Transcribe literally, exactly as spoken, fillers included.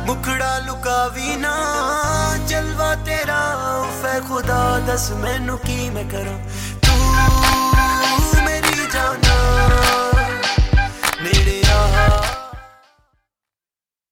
मुखड़ा लुकावी ना जलवा तेरा उफे खुदा दस मैनू की मैं करा